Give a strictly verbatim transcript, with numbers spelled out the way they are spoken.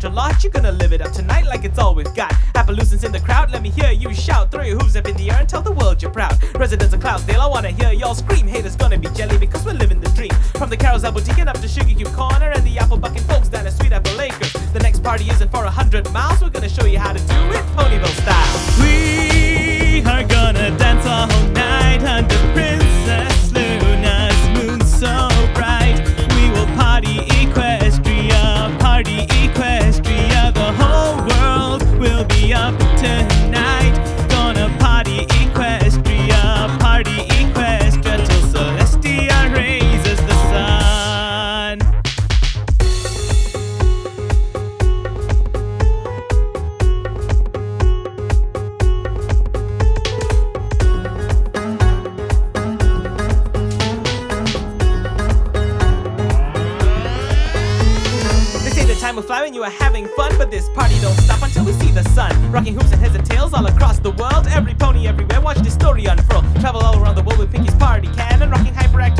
Central Lodge, you're gonna live it up tonight like it's all we've got. Appaloosans in the crowd, let me hear you shout. Throw your hooves up in the air and tell the world you're proud. Residents of Cloudsdale, I wanna hear y'all scream. Haters gonna be jelly because we're living the dream. From the Carousel Boutique and up to Sugar Cube Corner and the Apple Bucket folks down at Sweet Apple Acres. The next party isn't for a hundred miles, we're gonna show you how to do it Ponyville style. We are gonna dance all night under Princess Luna's moon so bright. We will party Equestria, party Equestria. The whole world will be up tonight. Gonna party Equestria, party Equestria till Celestia raises the sun. Time will fly when you are having fun, but this party don't stop until we see the sun. Rocking hoops and heads and tails all across the world. Every pony everywhere, watch this story unfurl. Travel all around the world with Pinky's party can and rocking hyperactive